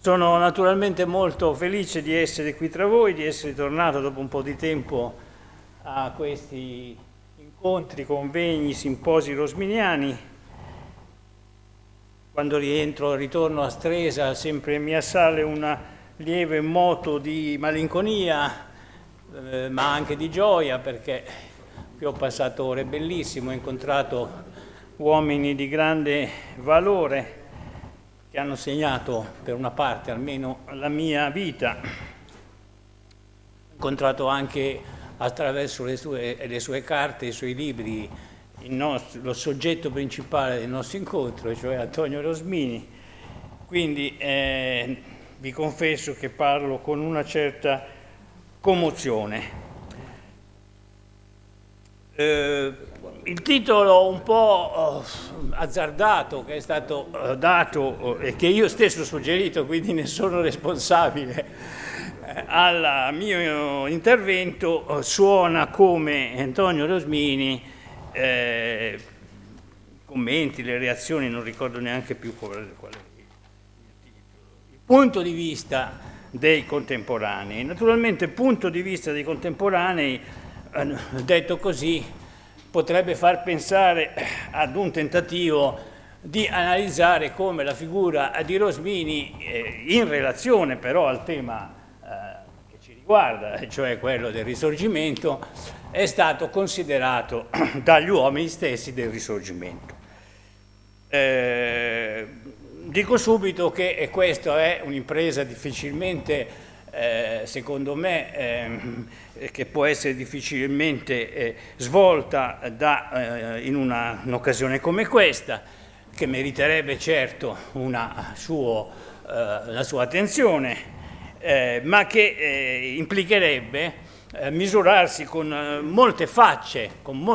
Sono naturalmente molto felice di essere qui tra voi, di essere tornato dopo un po' di tempo a questi incontri, convegni, simposi rosminiani. Quando ritorno a Stresa, sempre mi assale un lieve moto di malinconia, ma anche di gioia, perché qui ho passato ore bellissime, ho incontrato uomini di grande valore che hanno segnato per una parte almeno la mia vita. Ho incontrato anche attraverso le sue carte, i suoi libri, lo soggetto principale del nostro incontro, cioè Antonio Rosmini. Quindi vi confesso che parlo con una certa commozione. Il titolo un po' azzardato che è stato dato e che io stesso ho suggerito, quindi ne sono responsabile, al mio intervento suona come Antonio Rosmini, commenti, le reazioni, non ricordo neanche più qual è il titolo, il punto di vista dei contemporanei. Naturalmente punto di vista dei contemporanei, detto così, potrebbe far pensare ad un tentativo di analizzare come la figura di Rosmini, in relazione però al tema che ci riguarda, cioè quello del Risorgimento, è stato considerato dagli uomini stessi del Risorgimento. Dico subito che questa è un'impresa difficilmente, secondo me, che può essere difficilmente svolta in un'occasione come questa, che meriterebbe certo la sua attenzione, ma che implicherebbe misurarsi con molte facce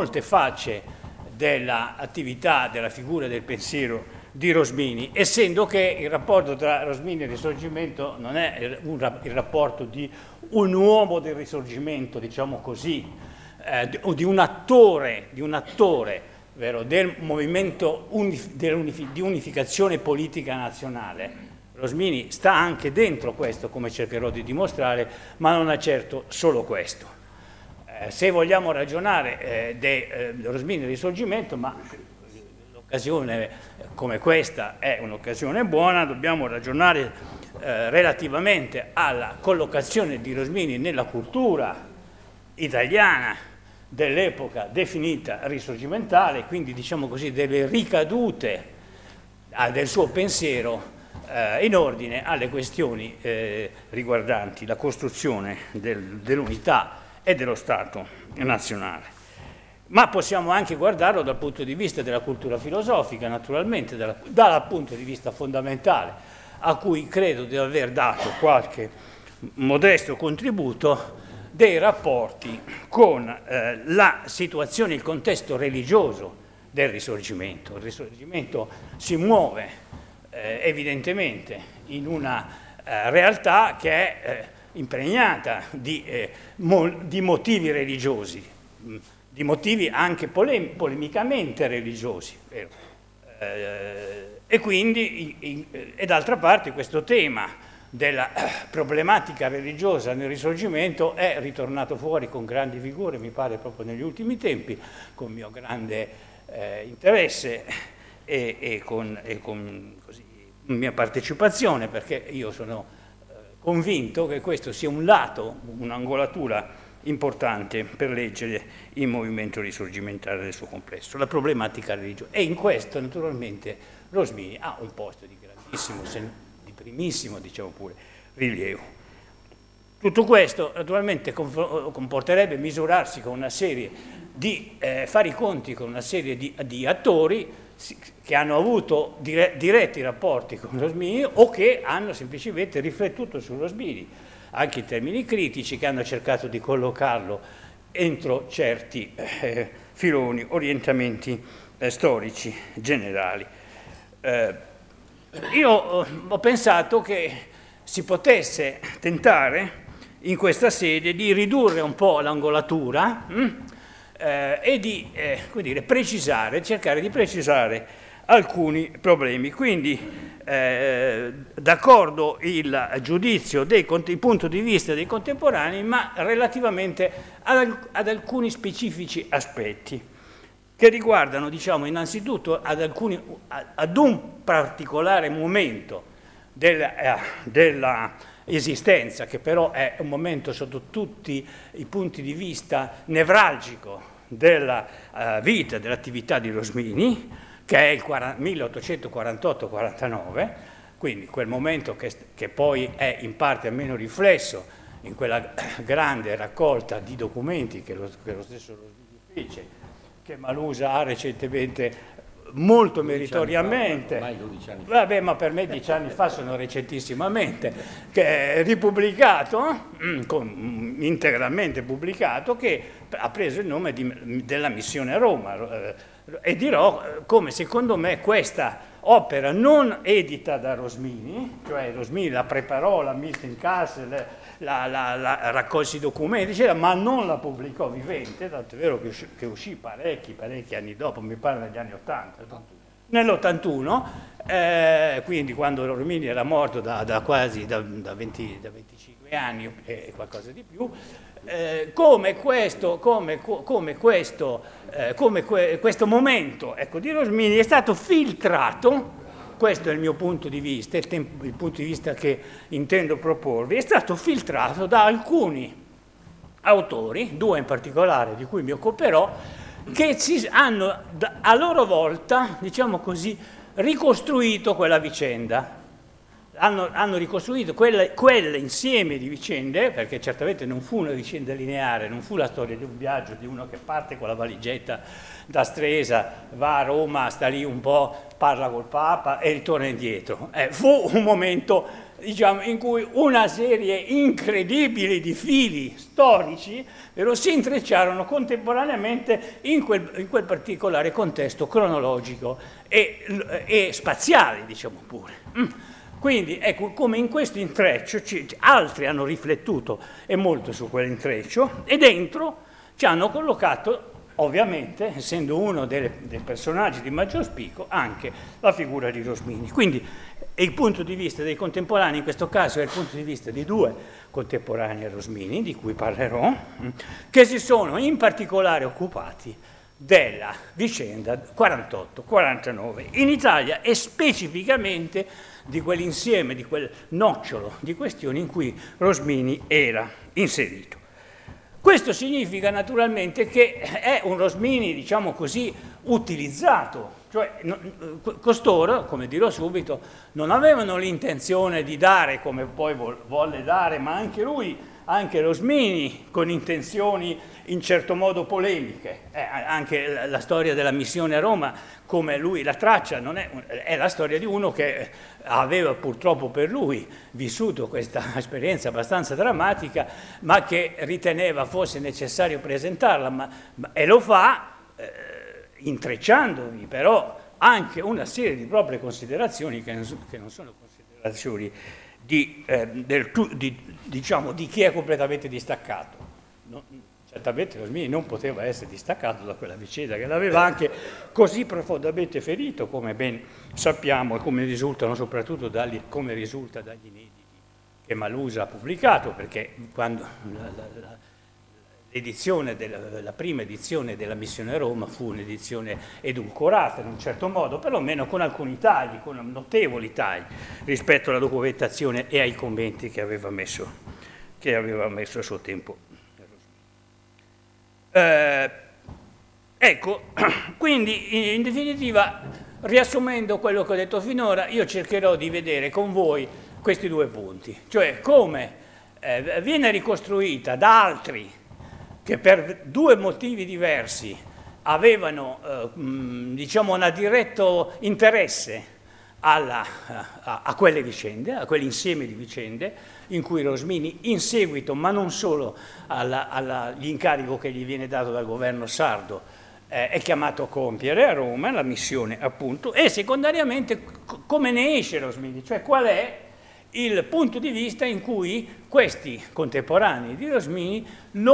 dell'attività, della figura del pensiero di Rosmini, essendo che il rapporto tra Rosmini e il Risorgimento non è il rapporto di un uomo del Risorgimento, diciamo così, o di un attore, vero, del movimento di unificazione politica nazionale. Rosmini sta anche dentro questo, come cercherò di dimostrare, ma non è certo solo questo. Se vogliamo ragionare di Rosmini e Risorgimento, ma l'occasione come questa è un'occasione buona, dobbiamo ragionare relativamente alla collocazione di Rosmini nella cultura italiana dell'epoca definita risorgimentale, quindi diciamo così delle ricadute del suo pensiero in ordine alle questioni riguardanti la costruzione dell'unità e dello Stato nazionale. Ma possiamo anche guardarlo dal punto di vista della cultura filosofica, naturalmente, dal punto di vista fondamentale, a cui credo di aver dato qualche modesto contributo, dei rapporti con la situazione, il contesto religioso del Risorgimento. Il Risorgimento si muove evidentemente in una realtà che è impregnata di motivi religiosi, di motivi anche polemicamente religiosi, e quindi, e d'altra parte, questo tema della problematica religiosa nel Risorgimento è ritornato fuori con grande vigore, mi pare proprio negli ultimi tempi, con mio grande interesse e con così, mia partecipazione, perché io sono convinto che questo sia un lato, un'angolatura importante per leggere il movimento risorgimentale nel suo complesso, la problematica religiosa. E in questo naturalmente Rosmini ha un posto di grandissimo, di primissimo, diciamo pure, rilievo. Tutto questo naturalmente comporterebbe misurarsi con una serie di, fare i conti con una serie di attori che hanno avuto diretti rapporti con Rosmini o che hanno semplicemente riflettuto su Rosmini, anche in termini critici, che hanno cercato di collocarlo entro certi filoni, orientamenti storici generali. Io ho pensato che si potesse tentare in questa sede di ridurre un po' l'angolatura e di precisare, cercare di precisare alcuni problemi. Quindi d'accordo il giudizio il punto di vista dei contemporanei, ma relativamente ad alcuni specifici aspetti che riguardano, diciamo, innanzitutto ad un particolare momento della esistenza, che però è un momento sotto tutti i punti di vista nevralgico della vita, dell'attività di Rosmini, che è il 1848-49, quindi quel momento che poi è in parte almeno riflesso in quella grande raccolta di documenti che lo stesso Rosmini fece, che Malusa ha recentemente molto meritoriamente, ormai 12 anni fa. Vabbè, ma per me 10 anni fa sono recentissimamente, che è ripubblicato, integralmente pubblicato, che ha preso il nome della missione a Roma, e dirò come secondo me questa opera non edita da Rosmini, cioè Rosmini la preparò, la mise in cassa, la raccolse i documenti, eccetera, ma non la pubblicò vivente, tanto è vero che uscì parecchi anni dopo, mi pare negli anni 80, nell'81, quindi quando Rosmini era morto da quasi da 25 anni e qualcosa di più, come questo momento, ecco, di Rosmini è stato filtrato. Questo è il mio punto di vista, il punto di vista che intendo proporvi, è stato filtrato da alcuni autori, due in particolare di cui mi occuperò, che hanno a loro volta, diciamo così, ricostruito quella vicenda. Hanno ricostruito quell'insieme di vicende, perché certamente non fu una vicenda lineare, non fu la storia di un viaggio di uno che parte con la valigetta da Stresa, va a Roma, sta lì un po', parla col Papa e ritorna indietro. Fu un momento, diciamo, in cui una serie incredibile di fili storici si intrecciarono contemporaneamente in quel particolare contesto cronologico e spaziale, diciamo pure. Quindi ecco come in questo intreccio altri hanno riflettuto e molto su quell'intreccio e dentro ci hanno collocato, ovviamente, essendo uno dei personaggi di maggior spicco, anche la figura di Rosmini. Quindi il punto di vista dei contemporanei in questo caso è il punto di vista di due contemporanei a Rosmini, di cui parlerò, che si sono in particolare occupati della vicenda 48-49 in Italia e specificamente di quell'insieme, di quel nocciolo di questioni in cui Rosmini era inserito. Questo significa naturalmente che è un Rosmini, diciamo così, utilizzato, cioè costoro, come dirò subito, non avevano l'intenzione di dare come poi volle dare, ma anche lui, anche Rosmini, con intenzioni in certo modo polemiche. Anche la storia della missione a Roma, come lui la traccia, è la storia di uno che aveva purtroppo per lui vissuto questa esperienza abbastanza drammatica, ma che riteneva fosse necessario presentarla, e lo fa intrecciandovi però anche una serie di proprie considerazioni che non sono considerazioni diciamo, di chi è completamente distaccato. Certamente Rosmini non poteva essere distaccato da quella vicenda che l'aveva anche così profondamente ferito, come ben sappiamo e come risultano soprattutto come risulta dagli inediti che Malusa ha pubblicato, perché quando la prima edizione della missione a Roma fu un'edizione edulcorata in un certo modo, perlomeno con alcuni tagli, con notevoli tagli rispetto alla documentazione e ai commenti che aveva messo a suo tempo. Ecco, quindi in definitiva, riassumendo quello che ho detto finora, io cercherò di vedere con voi questi due punti, cioè come viene ricostruita da altri che per due motivi diversi avevano diciamo un diretto interesse a quelle vicende, a quell'insieme di vicende in cui Rosmini in seguito, ma non solo all'incarico che gli viene dato dal governo sardo, è chiamato a compiere a Roma, la missione appunto, e secondariamente come ne esce Rosmini, cioè qual è il punto di vista in cui questi contemporanei di Rosmini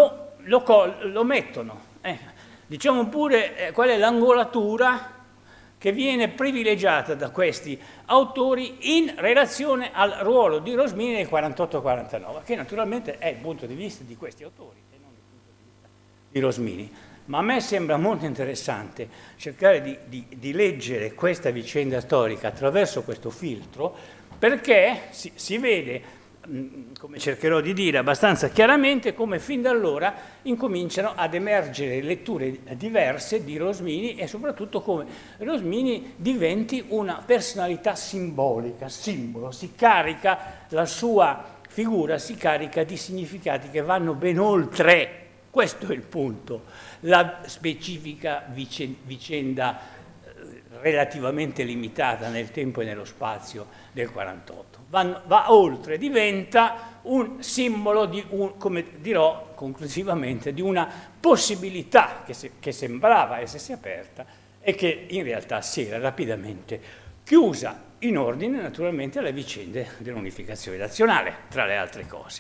lo mettono. Diciamo pure qual è l'angolatura che viene privilegiata da questi autori in relazione al ruolo di Rosmini nel 48-49, che naturalmente è il punto di vista di questi autori e non il punto di vista di Rosmini. Ma a me sembra molto interessante cercare di leggere questa vicenda storica attraverso questo filtro, perché si vede, come cercherò di dire abbastanza chiaramente, come fin da allora incominciano ad emergere letture diverse di Rosmini e soprattutto come Rosmini diventi una personalità simbolica, simbolo, si carica, la sua figura si carica di significati che vanno ben oltre, questo è il punto, la specifica vicenda relativamente limitata nel tempo e nello spazio del 48. Va oltre, diventa un simbolo di come dirò conclusivamente, di una possibilità che sembrava essersi aperta e che in realtà si era rapidamente chiusa in ordine naturalmente alle vicende dell'unificazione nazionale, tra le altre cose.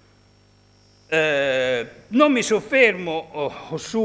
Non mi soffermo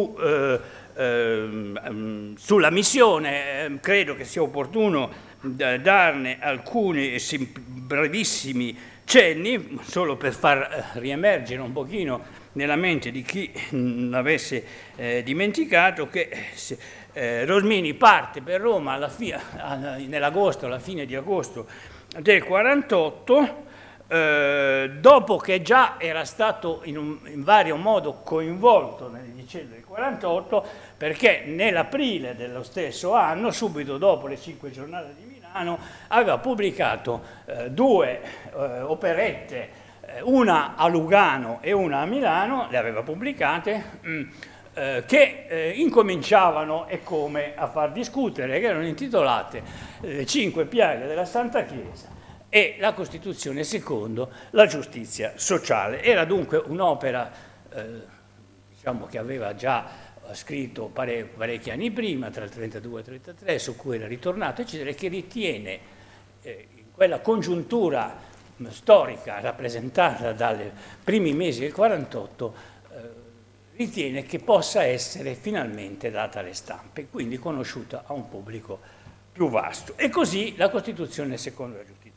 sulla missione, credo che sia opportuno darne alcuni brevissimi cenni, solo per far riemergere un pochino nella mente di chi l'avesse dimenticato che Rosmini parte per Roma nell'agosto, alla fine di agosto del 48, dopo che già era stato in vario modo coinvolto nelle vicende del 48, perché nell'aprile dello stesso anno, subito dopo le 5 giornate di Milano, aveva pubblicato 2 operette, una a Lugano e una a Milano, le aveva pubblicate, che incominciavano e come a far discutere, che erano intitolate Le 5 piaghe della Santa Chiesa e la Costituzione secondo la giustizia sociale. Era dunque un'opera diciamo che aveva già scritto parecchi anni prima, tra il 32 e il 33, su cui era ritornato, eccetera, che ritiene in quella congiuntura storica rappresentata dai primi mesi del 48, ritiene che possa essere finalmente data alle stampe, quindi conosciuta a un pubblico più vasto. E così la Costituzione secondo la giustizia.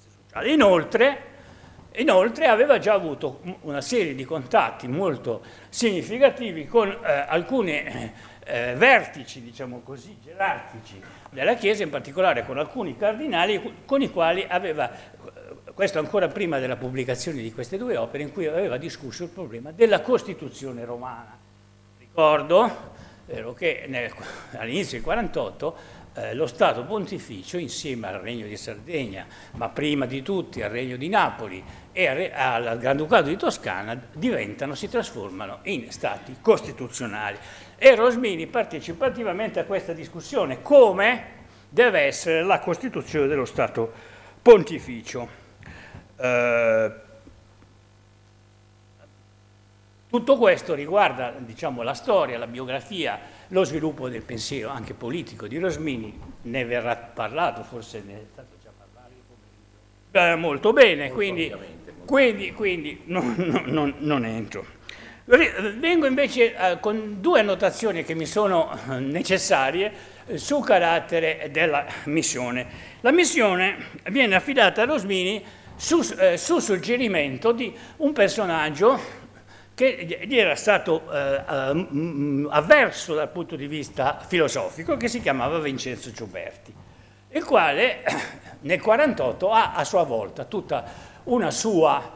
Inoltre aveva già avuto una serie di contatti molto significativi con alcuni vertici, diciamo così, gerarchici della Chiesa, in particolare con alcuni cardinali con i quali aveva, questo ancora prima della pubblicazione di queste 2 opere, in cui aveva discusso il problema della Costituzione romana. Ricordo che all'inizio del 48 lo Stato Pontificio, insieme al Regno di Sardegna, ma prima di tutti al Regno di Napoli e al Granducato di Toscana, si trasformano in stati costituzionali. E Rosmini partecipa attivamente a questa discussione, come deve essere la Costituzione dello Stato Pontificio. Tutto questo riguarda, diciamo, la storia, la biografia, lo sviluppo del pensiero anche politico di Rosmini. Ne verrà parlato, forse ne è stato già parlato molto bene, quindi non entro. Vengo invece con 2 annotazioni che mi sono necessarie sul carattere della missione. La missione viene affidata a Rosmini su suggerimento di un personaggio che gli era stato avverso dal punto di vista filosofico, che si chiamava Vincenzo Gioberti, il quale nel 48 ha a sua volta tutta una sua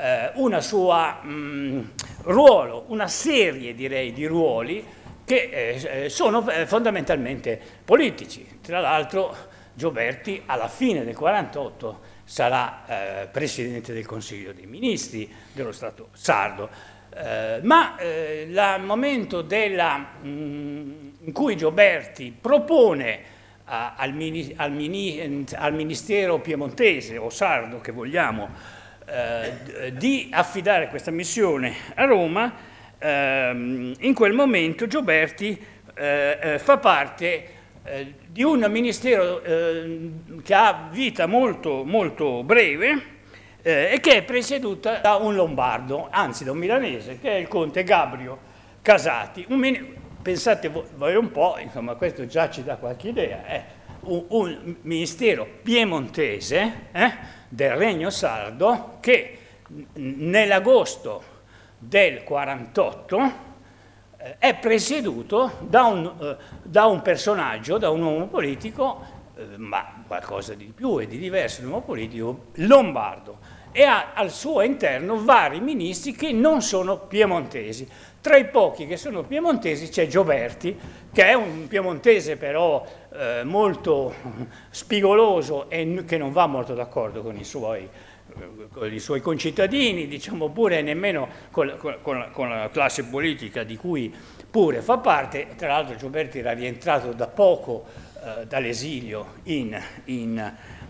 ruolo, una serie direi di ruoli che sono fondamentalmente politici. Tra l'altro Gioberti alla fine del 48 sarà Presidente del Consiglio dei Ministri dello Stato sardo. Ma il momento in cui Gioberti propone al Ministero piemontese o sardo, che vogliamo, di affidare questa missione a Roma, in quel momento Gioberti fa parte di un ministero che ha vita molto, molto breve, e che è presieduta da un lombardo, anzi da un milanese, che è il conte Gabrio Casati. Pensate voi un po', insomma, questo già ci dà qualche idea. un ministero piemontese del Regno Sardo che nell'agosto del 48 è presieduto da un personaggio, da un uomo politico, ma qualcosa di più e di diverso, un uomo politico lombardo, e ha al suo interno vari ministri che non sono piemontesi. Tra i pochi che sono piemontesi c'è Gioberti, che è un piemontese però molto spigoloso e che non va molto d'accordo con i suoi concittadini, diciamo, pure nemmeno con la classe politica di cui pure fa parte. Tra l'altro Gioberti era rientrato da poco dall'esilio in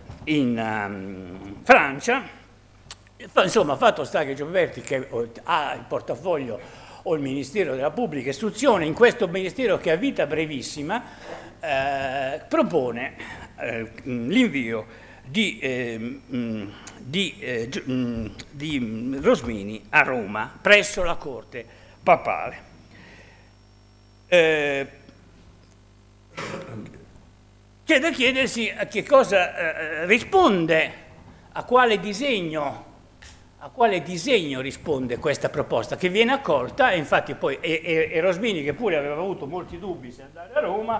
Francia. Insomma, fatto sta che Gioberti, che ha il portafoglio o il Ministero della Pubblica Istruzione, in questo Ministero che ha vita brevissima, propone l'invio di Rosmini a Roma presso la corte papale. C'è da chiedersi a che cosa risponde, a quale disegno risponde questa proposta, che viene accolta, e infatti poi e Rosmini, che pure aveva avuto molti dubbi se andare a Roma,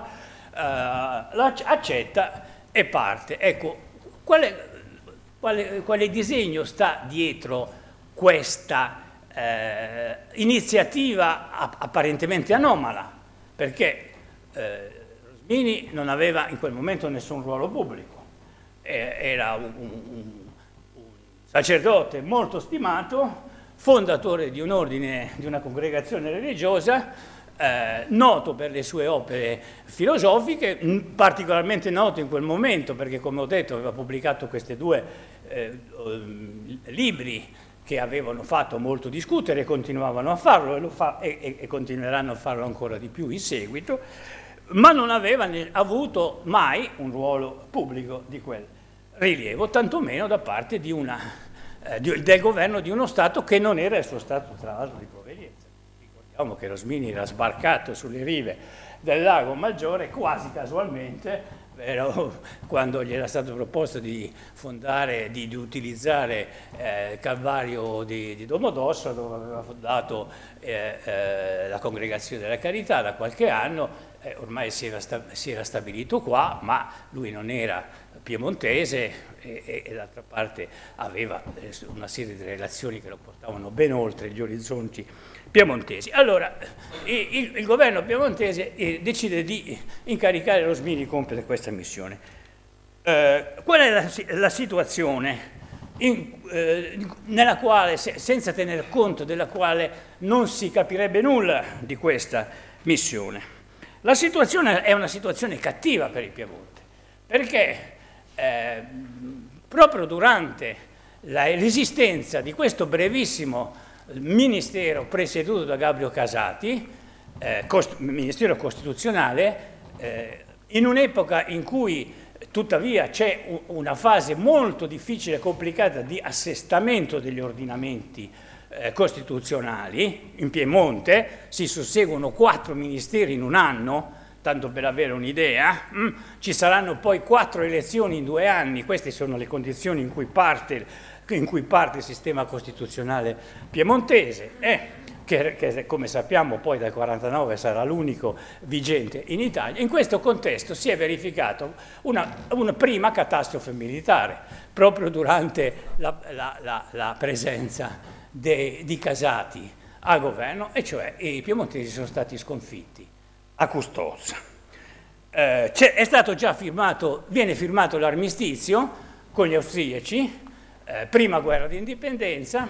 accetta e parte. Ecco, quale disegno sta dietro questa iniziativa apparentemente anomala? Perché Rosmini non aveva in quel momento nessun ruolo pubblico, era un sacerdote molto stimato, fondatore di un ordine, di una congregazione religiosa, noto per le sue opere filosofiche, particolarmente noto in quel momento perché, come ho detto, aveva pubblicato questi due libri che avevano fatto molto discutere, continuavano a farlo e continueranno a farlo ancora di più in seguito, ma non aveva avuto mai un ruolo pubblico di quel rilievo, tantomeno da parte del governo di uno Stato che non era il suo Stato, tra l'altro, di provenienza. Ricordiamo che Rosmini era sbarcato sulle rive del Lago Maggiore quasi casualmente, quando gli era stato proposto di fondare, di utilizzare il Calvario di Domodossola, dove aveva fondato la Congregazione della Carità da qualche anno. Ormai si era stabilito qua, ma lui non era piemontese e d'altra parte aveva una serie di relazioni che lo portavano ben oltre gli orizzonti piemontesi. Allora il governo piemontese decide di incaricare Rosmini di compiere questa missione. Qual è la situazione nella quale, senza tener conto della quale non si capirebbe nulla di questa missione? La situazione è una situazione cattiva per il Piemonte, perché proprio durante l'esistenza di questo brevissimo ministero presieduto da Gabriel Casati, ministero costituzionale, in un'epoca in cui tuttavia c'è una fase molto difficile e complicata di assestamento degli ordinamenti costituzionali. In Piemonte si susseguono 4 ministeri in un anno, tanto per avere un'idea. Ci saranno poi 4 elezioni in 2 anni, queste sono le condizioni in cui parte il sistema costituzionale piemontese, che come sappiamo poi dal 49 sarà l'unico vigente in Italia. In questo contesto si è verificato una prima catastrofe militare, proprio durante la presenza di Casati al governo, e cioè i piemontesi sono stati sconfitti a Custozza. È stato già viene firmato l'armistizio con gli austriaci, prima guerra di indipendenza,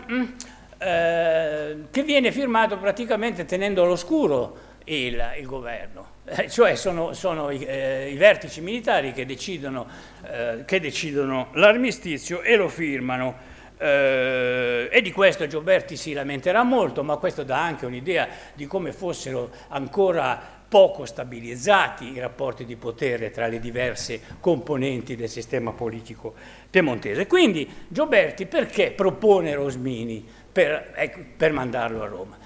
che viene firmato praticamente tenendo all'oscuro il governo, cioè sono i vertici militari che decidono l'armistizio e lo firmano. E di questo Gioberti si lamenterà molto, ma questo dà anche un'idea di come fossero ancora poco stabilizzati i rapporti di potere tra le diverse componenti del sistema politico piemontese. Quindi Gioberti perché propone Rosmini per mandarlo a Roma?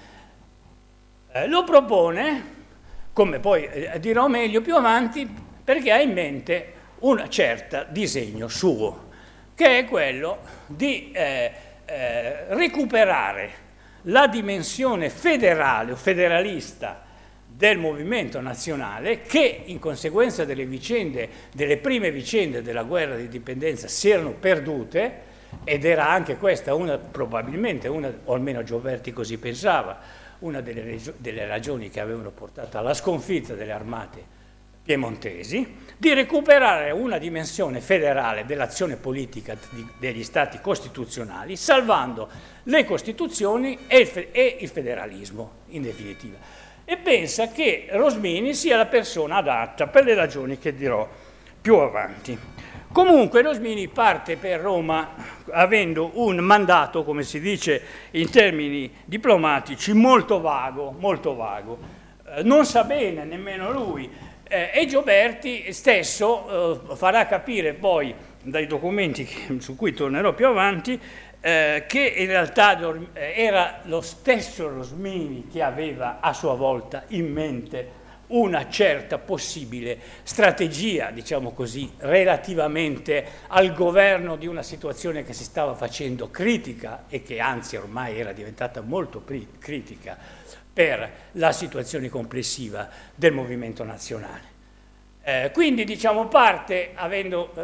Lo propone, come poi dirò meglio più avanti, perché ha in mente un certo disegno suo, che è quello di recuperare la dimensione federale o federalista del movimento nazionale, che in conseguenza delle prime vicende della guerra di indipendenza si erano perdute, ed era anche questa probabilmente una, o almeno Gioberti così pensava, una delle ragioni che avevano portato alla sconfitta delle armate piemontesi, di recuperare una dimensione federale dell'azione politica degli stati costituzionali, salvando le costituzioni e il federalismo, in definitiva. E pensa che Rosmini sia la persona adatta per le ragioni che dirò più avanti. Comunque Rosmini parte per Roma avendo un mandato, come si dice in termini diplomatici, molto vago, molto vago. Non sa bene nemmeno lui, e Gioberti stesso farà capire poi dai documenti su cui tornerò più avanti che in realtà era lo stesso Rosmini che aveva a sua volta in mente una certa possibile strategia, diciamo così, relativamente al governo di una situazione che si stava facendo critica e che anzi ormai era diventata molto critica per la situazione complessiva del movimento nazionale. Quindi diciamo parte avendo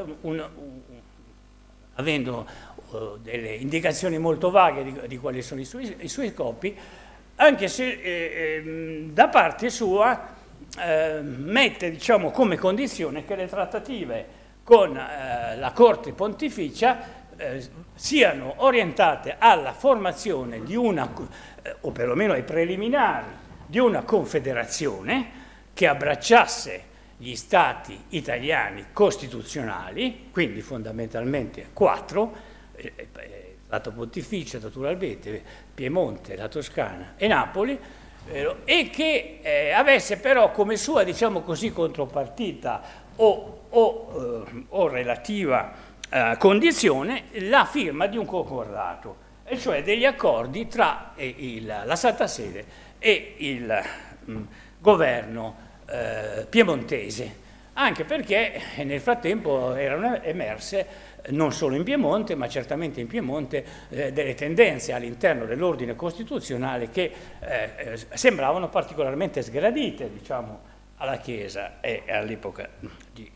delle indicazioni molto vaghe di quali sono i suoi scopi, anche se da parte sua mette diciamo, come condizione che le trattative con la Corte Pontificia siano orientate alla formazione di una, o perlomeno ai preliminari, di una confederazione che abbracciasse gli stati italiani costituzionali, quindi fondamentalmente 4, Stato Pontificio naturalmente, Piemonte, la Toscana e Napoli, e che avesse però come sua, diciamo così, contropartita o relativa condizione la firma di un concordato, e cioè degli accordi tra la Santa Sede e il governo piemontese, anche perché nel frattempo erano emerse non solo in Piemonte, ma certamente in Piemonte delle tendenze all'interno dell'ordine costituzionale che sembravano particolarmente sgradite, diciamo, alla Chiesa e all'epoca di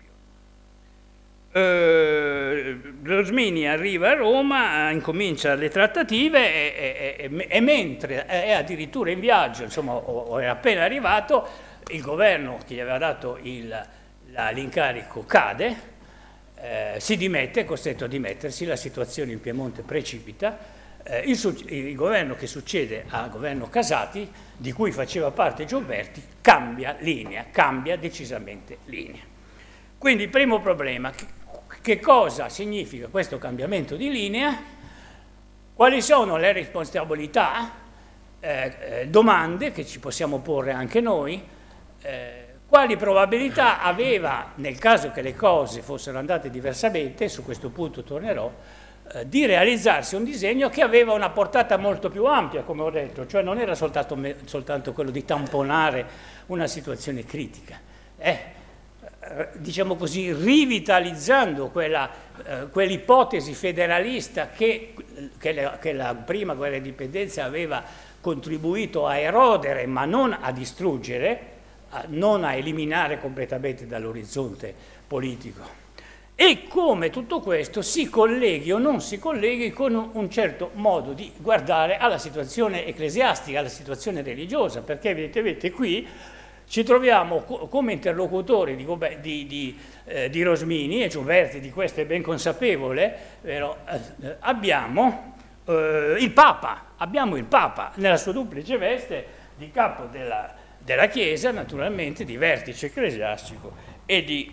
Rosmini arriva a Roma, incomincia le trattative e mentre è addirittura in viaggio, insomma, o è appena arrivato, il governo che gli aveva dato l'incarico cade, si dimette, è costretto a dimettersi, la situazione in Piemonte precipita, il governo che succede al governo Casati, di cui faceva parte Gioberti, cambia linea, cambia decisamente linea. Quindi il primo problema, che cosa significa questo cambiamento di linea? Quali sono le responsabilità? Domande che ci possiamo porre anche noi. Quali probabilità aveva, nel caso che le cose fossero andate diversamente, su questo punto tornerò, di realizzarsi un disegno che aveva una portata molto più ampia, come ho detto, cioè non era soltanto quello di tamponare una situazione critica, diciamo così, rivitalizzando quell'ipotesi federalista che la prima guerra di indipendenza aveva contribuito a erodere, ma non a distruggere, non a eliminare completamente dall'orizzonte politico. E come tutto questo si colleghi o non si colleghi con un certo modo di guardare alla situazione ecclesiastica, alla situazione religiosa, perché evidentemente qui ci troviamo come interlocutori di Rosmini, e Gioberti di questo è ben consapevole, abbiamo il Papa nella sua duplice veste di capo della Chiesa, naturalmente di vertice ecclesiastico e di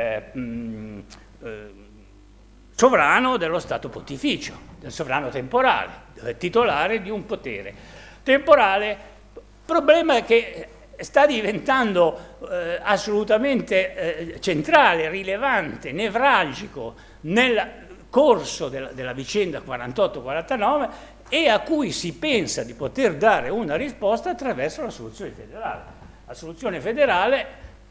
sovrano dello Stato Pontificio, del sovrano temporale, titolare di un potere temporale. Problema che sta diventando assolutamente centrale, rilevante, nevralgico nel corso della vicenda 48-49 e a cui si pensa di poter dare una risposta attraverso la soluzione federale. La soluzione federale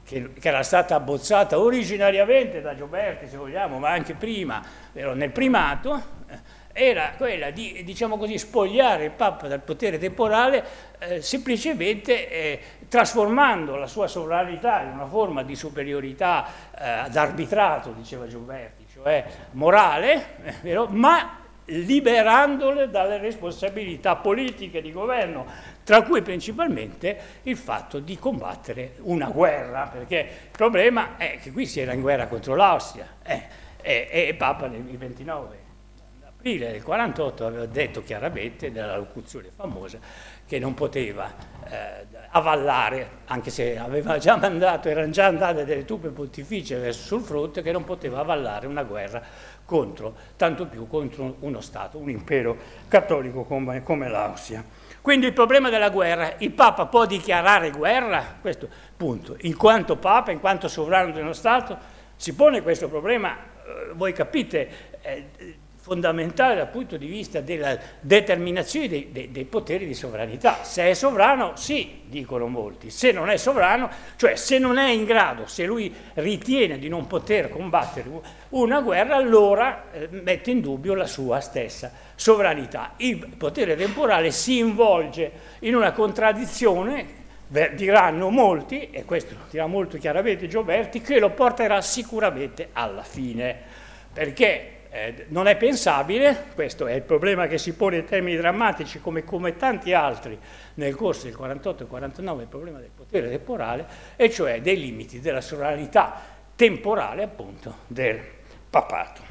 che era stata abbozzata originariamente da Gioberti, se vogliamo, ma anche prima, nel primato, era quella di, diciamo così, spogliare il Papa dal potere temporale, semplicemente trasformando la sua sovranità in una forma di superiorità d'arbitrato, diceva Gioberti, cioè morale, ma liberandole dalle responsabilità politiche di governo, tra cui principalmente il fatto di combattere una guerra, perché il problema è che qui si era in guerra contro l'Austria e Papa il 29 aprile del 48 aveva detto chiaramente, nella locuzione famosa, che non poteva avallare, anche se aveva già mandato, erano già andate delle truppe pontificie sul fronte, che non poteva avallare una guerra contro, tanto più contro uno Stato, un impero cattolico come l'Austria. Quindi il problema della guerra, il Papa può dichiarare guerra? Questo punto. In quanto Papa, in quanto sovrano di uno Stato, si pone questo problema, voi capite, fondamentale dal punto di vista della determinazione dei poteri di sovranità. Se è sovrano, sì, dicono molti. Se non è sovrano, cioè se non è in grado, se lui ritiene di non poter combattere una guerra, allora mette in dubbio la sua stessa sovranità. Il potere temporale si involge in una contraddizione, diranno molti, e questo dirà molto chiaramente Gioberti, che lo porterà sicuramente alla fine, perché non è pensabile, questo è il problema che si pone in termini drammatici come tanti altri nel corso del 48 e 49, il problema del potere temporale, e cioè dei limiti della sovranità temporale appunto del papato.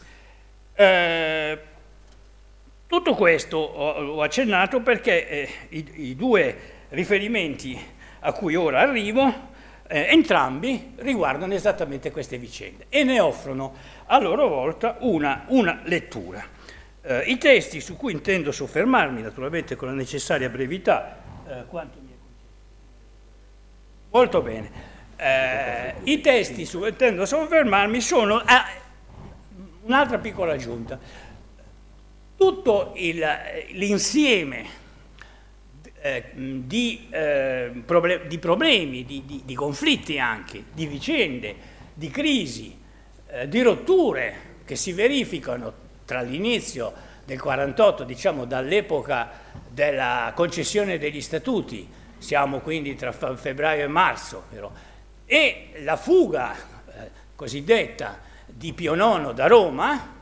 Tutto questo ho accennato perché i due riferimenti a cui ora arrivo entrambi riguardano esattamente queste vicende e ne offrono a loro volta una lettura. I testi su cui intendo soffermarmi, naturalmente con la necessaria brevità, quanto mi è concesso? Molto bene. I testi su cui intendo soffermarmi sono un'altra piccola aggiunta. Tutto l'insieme di problemi, di conflitti anche, di vicende, di crisi, di rotture che si verificano tra l'inizio del 48, diciamo dall'epoca della concessione degli statuti, siamo quindi tra febbraio e marzo, e la fuga cosiddetta di Pio IX da Roma,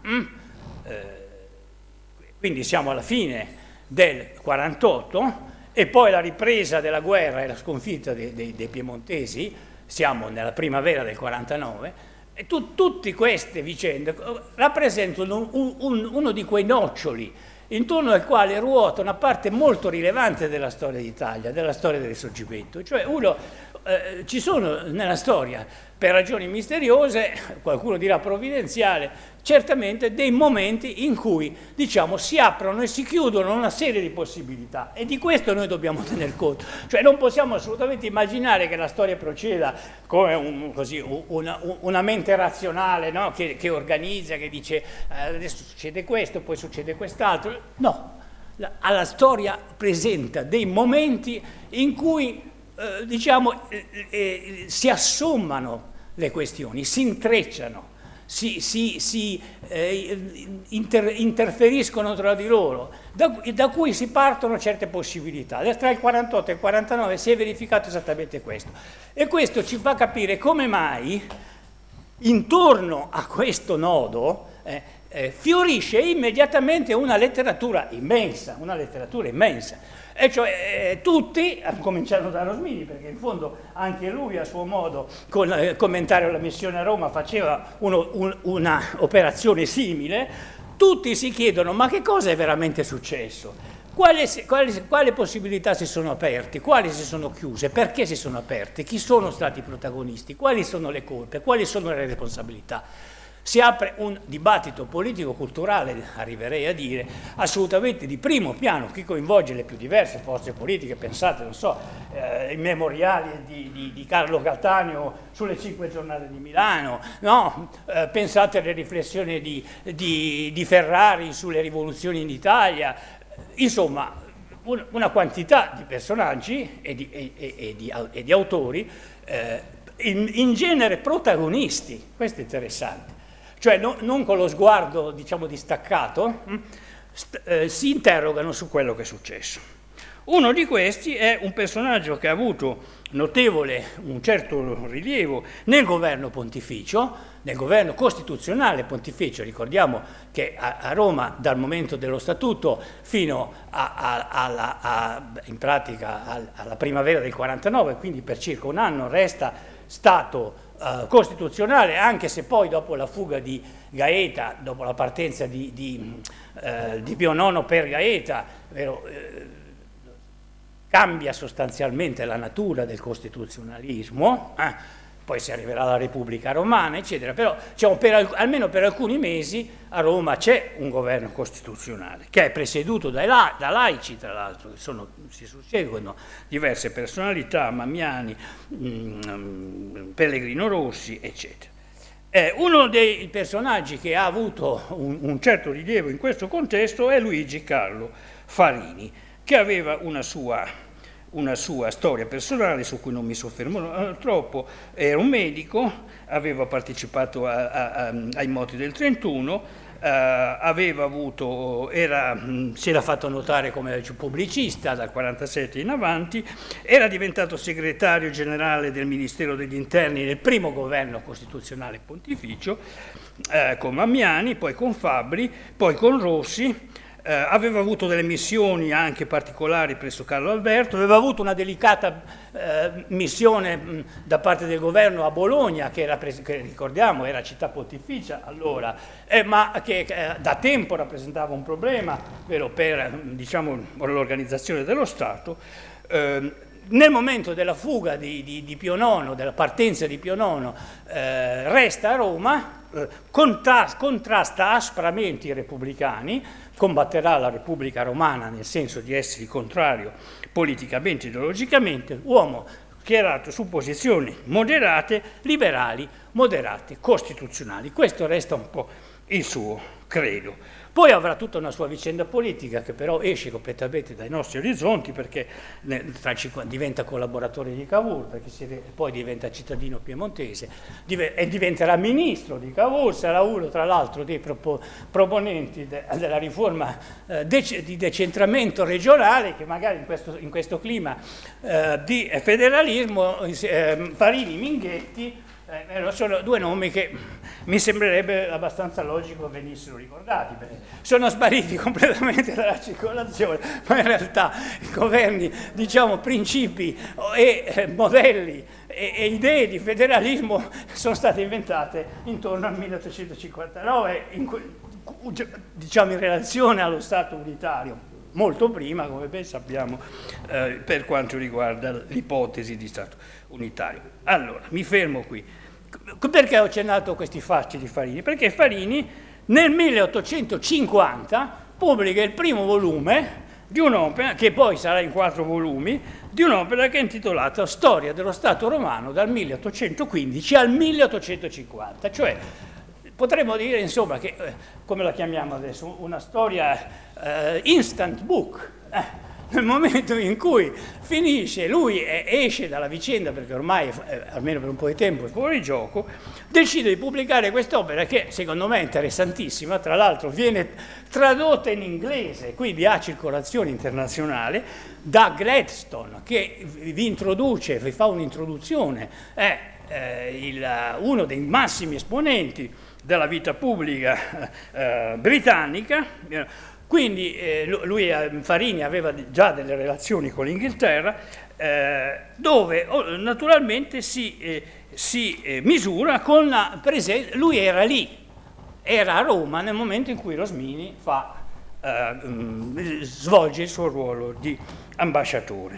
quindi siamo alla fine del 48, e poi la ripresa della guerra e la sconfitta dei piemontesi, siamo nella primavera del 49, e tutte queste vicende rappresentano uno di quei noccioli intorno al quale ruota una parte molto rilevante della storia d'Italia, della storia del Risorgimento. Cioè ci sono nella storia, per ragioni misteriose, qualcuno dirà provvidenziale, certamente dei momenti in cui, diciamo, si aprono e si chiudono una serie di possibilità, e di questo noi dobbiamo tener conto. Cioè non possiamo assolutamente immaginare che la storia proceda come una mente razionale, no? che organizza, che dice adesso succede questo, poi succede quest'altro. No, la storia presenta dei momenti in cui diciamo, si assommano le questioni, si intrecciano, interferiscono tra di loro, da cui si partono certe possibilità. Tra il 48 e il 49 si è verificato esattamente questo, e questo ci fa capire come mai intorno a questo nodo fiorisce immediatamente una letteratura immensa, e cioè tutti, cominciando da Rosmini, perché in fondo anche lui a suo modo, con il commentario alla missione a Roma, faceva una operazione simile, tutti si chiedono: ma che cosa è veramente successo? Quali possibilità si sono aperte? Quali si sono chiuse? Perché si sono aperte? Chi sono stati i protagonisti? Quali sono le colpe? Quali sono le responsabilità? Si apre un dibattito politico-culturale, arriverei a dire, assolutamente di primo piano, che coinvolge le più diverse forze politiche. Pensate, non so, ai memoriali di Carlo Cattaneo sulle 5 giornate di Milano, no? Pensate alle riflessioni di Ferrari sulle rivoluzioni in Italia, insomma una quantità di personaggi e di autori in genere protagonisti, questo è interessante, cioè non con lo sguardo, diciamo, distaccato, si interrogano su quello che è successo. Uno di questi è un personaggio che ha avuto un certo rilievo nel governo pontificio, nel governo costituzionale pontificio. Ricordiamo che a Roma, dal momento dello statuto fino in pratica alla primavera del 49, quindi per circa un anno, resta stato costituzionale, anche se poi dopo la fuga di Gaeta, dopo la partenza di Pio IX per Gaeta, cambia sostanzialmente la natura del costituzionalismo, poi si arriverà alla Repubblica Romana, eccetera, però diciamo, almeno per alcuni mesi a Roma c'è un governo costituzionale che è presieduto da laici, tra l'altro, si susseguono diverse personalità, Mamiani, Pellegrino Rossi, eccetera. Uno dei personaggi che ha avuto un certo rilievo in questo contesto è Luigi Carlo Farini, che aveva una sua storia personale su cui non mi soffermo troppo. Era un medico, aveva partecipato ai moti del 31, si era fatto notare come pubblicista dal 47 in avanti, era diventato segretario generale del Ministero degli Interni nel primo governo costituzionale pontificio, con Mamiani, poi con Fabbri, poi con Rossi. Aveva avuto delle missioni anche particolari presso Carlo Alberto, aveva avuto una delicata missione da parte del governo a Bologna, che ricordiamo era città pontificia allora, ma che da tempo rappresentava un problema per diciamo, l'organizzazione dello Stato. Nel momento della fuga di Pio IX, della partenza di Pio IX, resta a Roma, contrasta aspramente i repubblicani, combatterà la Repubblica Romana nel senso di essere contrario politicamente e ideologicamente, uomo schierato su posizioni moderate, liberali, moderate, costituzionali. Questo resta un po' il suo credo. Poi avrà tutta una sua vicenda politica che però esce completamente dai nostri orizzonti, perché diventa collaboratore di Cavour, perché poi diventa cittadino piemontese e diventerà ministro di Cavour, sarà uno tra l'altro dei proponenti della riforma di decentramento regionale, che magari in questo clima di federalismo Farini, Minghetti sono due nomi che mi sembrerebbe abbastanza logico venissero ricordati, perché sono spariti completamente dalla circolazione, ma in realtà i governi, diciamo, principi e modelli e idee di federalismo sono state inventate intorno al 1859, diciamo in relazione allo Stato unitario, molto prima, come ben sappiamo, per quanto riguarda l'ipotesi di Stato unitario. Allora, mi fermo qui. Perché ho accennato questi fatti di Farini? Perché Farini nel 1850 pubblica il primo volume di un'opera, che poi sarà in 4 volumi, di un'opera che è intitolata Storia dello Stato Romano dal 1815 al 1850, cioè potremmo dire, insomma, che, come la chiamiamo adesso, una storia instant book, nel momento in cui finisce, lui esce dalla vicenda, perché ormai, almeno per un po' di tempo, è fuori gioco, decide di pubblicare quest'opera che secondo me è interessantissima, tra l'altro viene tradotta in inglese, quindi ha circolazione internazionale, da Gladstone, che vi fa un'introduzione, è uno dei massimi esponenti della vita pubblica britannica. Quindi Farini aveva già delle relazioni con l'Inghilterra, dove naturalmente si misura con la presenza. Lui era lì, era a Roma nel momento in cui Rosmini svolge il suo ruolo di ambasciatore.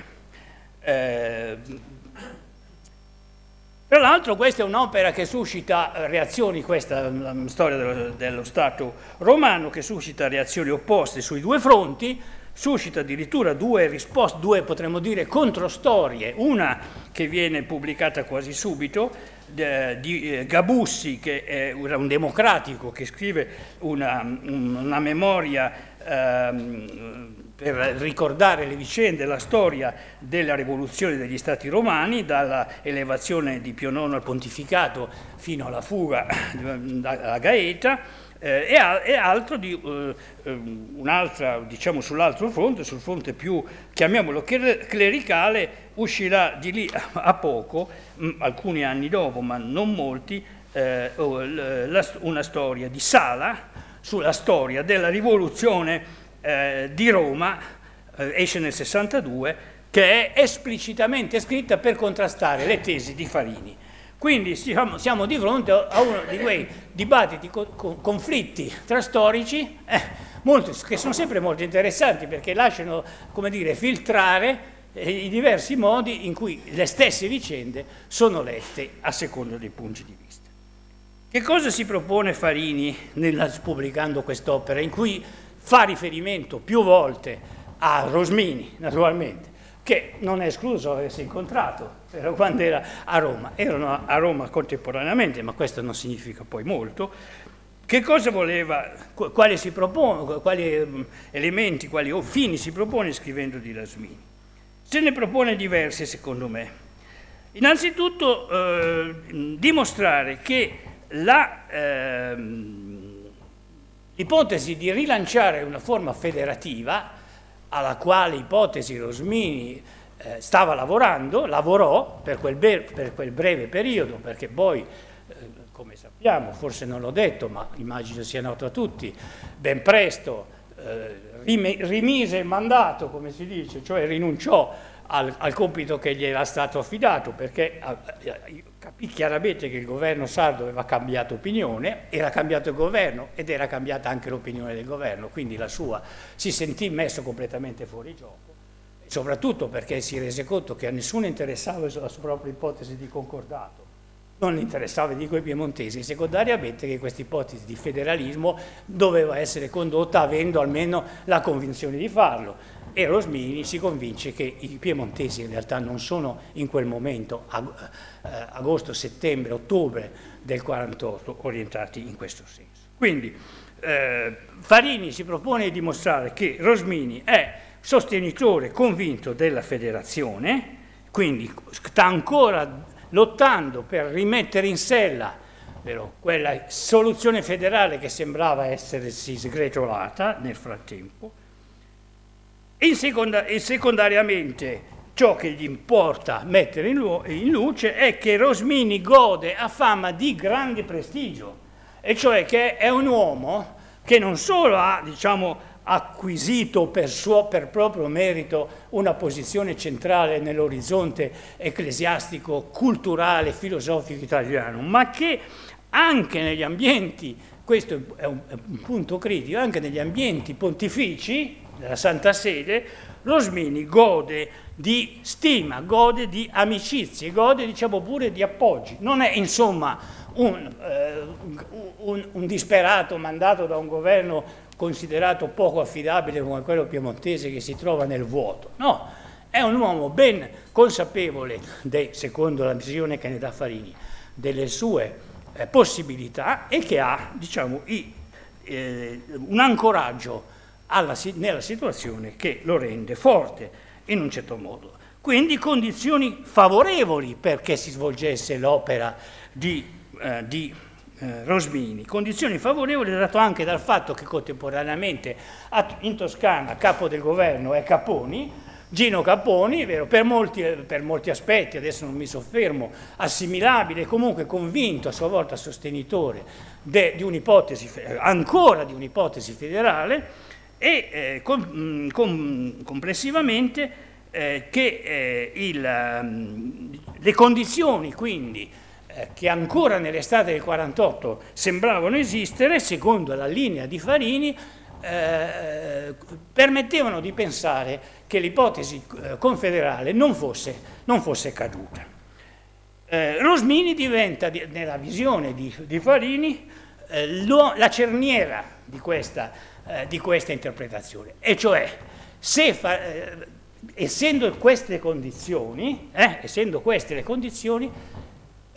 Tra l'altro questa è un'opera che suscita reazioni, questa storia dello Stato romano, che suscita reazioni opposte sui due fronti, suscita addirittura due risposte, due potremmo dire controstorie, una che viene pubblicata quasi subito, di Gabussi, che era un democratico che scrive una memoria per ricordare le vicende, la storia della rivoluzione degli Stati Romani, dalla elevazione di Pio IX al pontificato fino alla fuga a Gaeta, e altro di un'altra, diciamo, sull'altro fronte, sul fronte più, chiamiamolo clericale, uscirà di lì a poco, alcuni anni dopo, ma non molti, una storia di Sala sulla storia della rivoluzione di Roma, esce nel 62, che è esplicitamente scritta per contrastare le tesi di Farini. Quindi siamo di fronte a uno di quei dibattiti, conflitti tra storici, che sono sempre molto interessanti perché lasciano, come dire, filtrare i diversi modi in cui le stesse vicende sono lette a seconda dei punti di vista. Che cosa si propone Farini pubblicando quest'opera, in cui fa riferimento più volte a Rosmini, naturalmente, che non è escluso aversi incontrato quando era a Roma. Erano a Roma contemporaneamente, ma questo non significa poi molto. Che cosa voleva, quali elementi, quali fini si propone scrivendo di Rosmini? Se ne propone diversi, secondo me. Innanzitutto dimostrare che l'ipotesi di rilanciare una forma federativa, alla quale ipotesi Rosmini lavorò per quel breve periodo, perché poi, come sappiamo, forse non l'ho detto, ma immagino sia noto a tutti, ben presto rimise il mandato, come si dice, cioè rinunciò al compito che gli era stato affidato, perché capì chiaramente che il governo sardo aveva cambiato opinione, era cambiato il governo ed era cambiata anche l'opinione del governo, quindi la sua si sentì messo completamente fuori gioco, soprattutto perché si rese conto che a nessuno interessava la sua propria ipotesi di concordato, non interessava, dico, ai piemontesi, secondariamente che questa ipotesi di federalismo doveva essere condotta avendo almeno la convinzione di farlo. E Rosmini si convince che i piemontesi in realtà non sono in quel momento, agosto, settembre, ottobre del 48, orientati in questo senso. Quindi Farini si propone di dimostrare che Rosmini è sostenitore convinto della federazione, quindi sta ancora lottando per rimettere in sella quella soluzione federale che sembrava essersi sgretolata nel frattempo. E secondariamente ciò che gli importa mettere in luce è che Rosmini gode a fama di grande prestigio, e cioè che è un uomo che non solo ha, diciamo, acquisito per proprio merito una posizione centrale nell'orizzonte ecclesiastico, culturale, filosofico italiano, ma che anche negli ambienti, questo è un punto critico, anche negli ambienti pontifici della Santa Sede, Rosmini gode di stima, gode di amicizie, gode, diciamo, pure di appoggi. Non è, insomma, un disperato mandato da un governo considerato poco affidabile come quello piemontese che si trova nel vuoto. No, è un uomo ben consapevole, secondo la visione che ne dà Farini, delle sue possibilità, e che ha, diciamo, un ancoraggio nella situazione che lo rende forte in un certo modo. Quindi condizioni favorevoli perché si svolgesse l'opera di Rosmini, condizioni favorevoli dato anche dal fatto che contemporaneamente in Toscana capo del governo è Capponi, Gino Capponi, vero, per molti aspetti, adesso non mi soffermo, assimilabile, comunque convinto, a sua volta sostenitore di un'ipotesi, ancora di un'ipotesi federale, e complessivamente che le condizioni quindi che ancora nell'estate del 48 sembravano esistere, secondo la linea di Farini, permettevano di pensare che l'ipotesi confederale non fosse caduta. Rosmini diventa, nella visione di Farini, la cerniera di questa interpretazione, e cioè essendo queste le condizioni,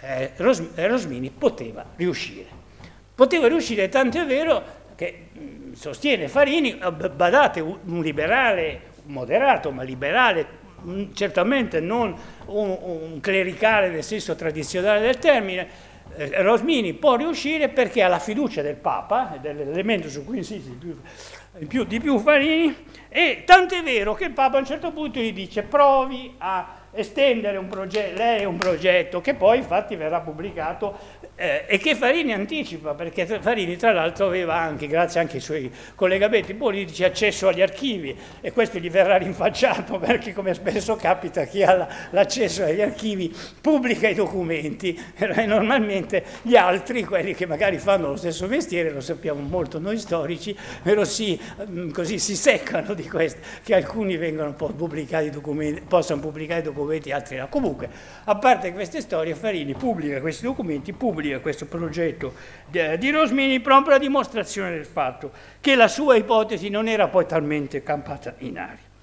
Rosmini poteva riuscire. Tanto è vero che sostiene Farini, badate, un liberale moderato, ma liberale, certamente non un clericale nel senso tradizionale del termine. Rosmini può riuscire perché ha la fiducia del Papa, ed è l'elemento su cui insiste di più Farini, e tant'è vero che il Papa a un certo punto gli dice provi a estendere un progetto, lei un progetto che poi infatti verrà pubblicato e che Farini anticipa, perché Farini tra l'altro aveva anche, grazie anche ai suoi collegamenti politici, accesso agli archivi, e questo gli verrà rinfacciato perché, come spesso capita, chi ha l'accesso agli archivi pubblica i documenti, e normalmente gli altri, quelli che magari fanno lo stesso mestiere, lo sappiamo molto noi storici, però così si seccano di questo, che alcuni vengono pubblicati documenti, possano pubblicare documenti, altri no. Comunque, a parte queste storie, Farini pubblica questi documenti, pubblica questo progetto di Rosmini proprio a dimostrazione del fatto che la sua ipotesi non era poi talmente campata in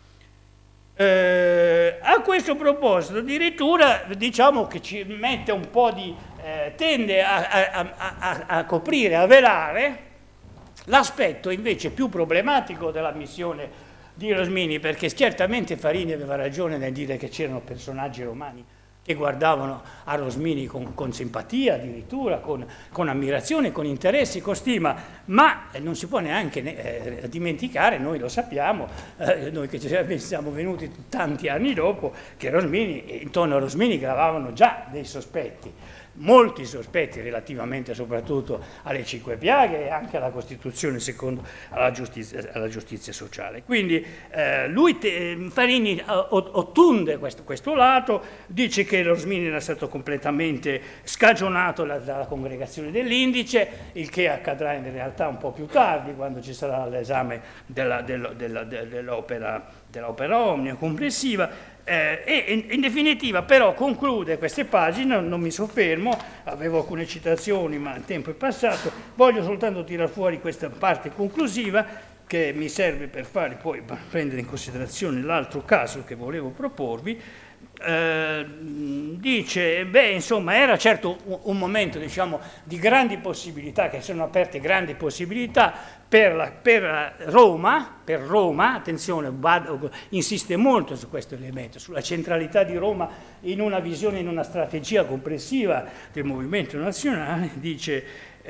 aria. A questo proposito addirittura diciamo che ci mette un po' tende a coprire, a velare l'aspetto invece più problematico della missione di Rosmini, perché certamente Farini aveva ragione nel dire che c'erano personaggi romani che guardavano a Rosmini con simpatia, addirittura con ammirazione, con interessi, con stima, ma non si può neanche dimenticare, noi lo sappiamo, noi che siamo venuti tanti anni dopo, che intorno a Rosmini gravavano già dei sospetti, molti sospetti relativamente soprattutto alle Cinque Piaghe e anche alla Costituzione secondo alla giustizia sociale. Quindi Farini ottunde questo lato, dice che Rosmini era stato completamente scagionato dalla congregazione dell'Indice, il che accadrà in realtà un po' più tardi, quando ci sarà l'esame dell'opera omnia complessiva. E in definitiva però conclude queste pagine, non mi soffermo, avevo alcune citazioni ma il tempo è passato, voglio soltanto tirar fuori questa parte conclusiva che mi serve per prendere in considerazione l'altro caso che volevo proporvi. Dice, insomma, era certo un momento, diciamo, di grandi possibilità, che sono aperte grandi possibilità per Roma, attenzione, insiste molto su questo elemento, sulla centralità di Roma in una visione, in una strategia complessiva del movimento nazionale. Dice,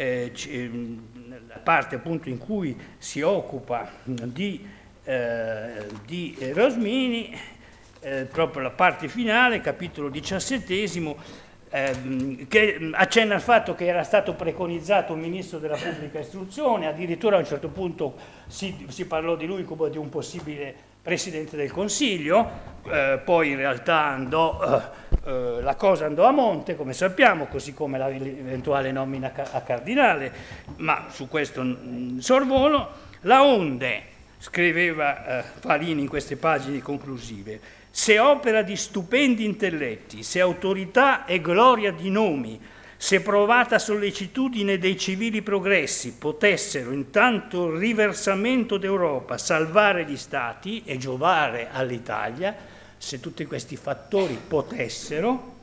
la parte appunto in cui si occupa di Rosmini, proprio la parte finale, capitolo 17, che accenna al fatto che era stato preconizzato un ministro della pubblica istruzione, addirittura a un certo punto si parlò di lui come di un possibile presidente del Consiglio, poi in realtà la cosa andò a monte, come sappiamo, così come l'eventuale nomina a cardinale, ma su questo sorvolo. Laonde, scriveva Farini in queste pagine conclusive, se opera di stupendi intelletti, se autorità e gloria di nomi, se provata sollecitudine dei civili progressi potessero in tanto riversamento d'Europa salvare gli stati e giovare all'Italia, se tutti questi fattori potessero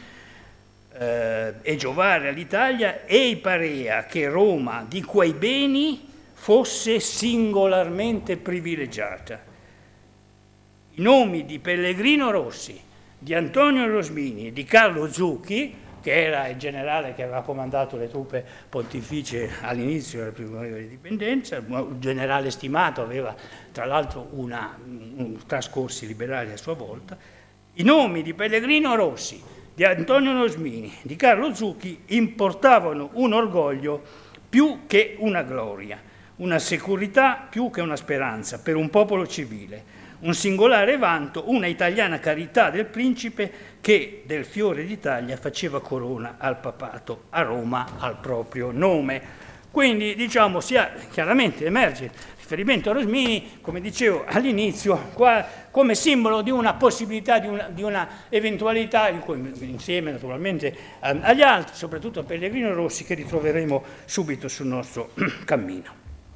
e giovare all'Italia, ei parea che Roma di quei beni fosse singolarmente privilegiata. I nomi di Pellegrino Rossi, di Antonio Rosmini e di Carlo Zucchi, che era il generale che aveva comandato le truppe pontificie all'inizio della prima indipendenza, un generale stimato, aveva tra l'altro trascorsi liberali a sua volta. I nomi di Pellegrino Rossi, di Antonio Rosmini, di Carlo Zucchi importavano un orgoglio più che una gloria, una securità più che una speranza per un popolo civile, un singolare vanto, una italiana carità del principe che del fiore d'Italia faceva corona al papato, a Roma al proprio nome. Quindi diciamo chiaramente emerge il riferimento a Rosmini, come dicevo all'inizio, come simbolo di una possibilità, di una eventualità, insieme naturalmente agli altri, soprattutto a Pellegrino Rossi, che ritroveremo subito sul nostro cammino.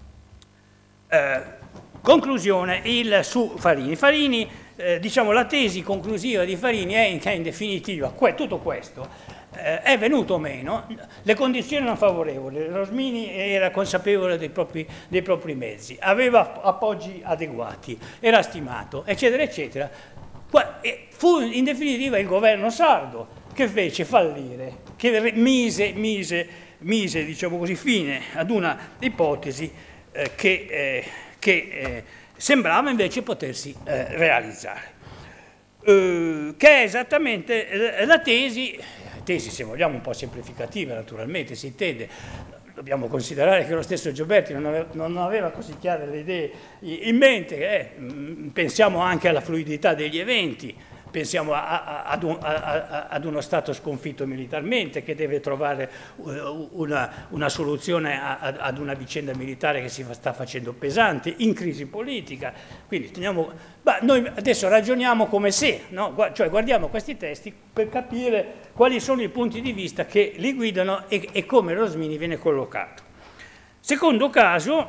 Conclusione su Farini. Farini, diciamo, la tesi conclusiva di Farini è in definitiva tutto questo. è venuto meno, le condizioni erano favorevoli, Rosmini era consapevole dei propri mezzi, aveva appoggi adeguati, era stimato, eccetera, eccetera. Fu in definitiva il governo sardo che fece fallire, che mise diciamo così, fine ad una ipotesi che sembrava invece potersi realizzare. Che è esattamente la tesi, se vogliamo un po' semplificativa naturalmente, si intende, dobbiamo considerare che lo stesso Gioberti non aveva così chiare le idee in mente, pensiamo anche alla fluidità degli eventi, pensiamo ad uno Stato sconfitto militarmente che deve trovare una soluzione ad una vicenda militare che si sta facendo pesante, in crisi politica. Quindi noi adesso ragioniamo come se, no? Cioè guardiamo questi testi per capire quali sono i punti di vista che li guidano e come Rosmini viene collocato. Secondo caso,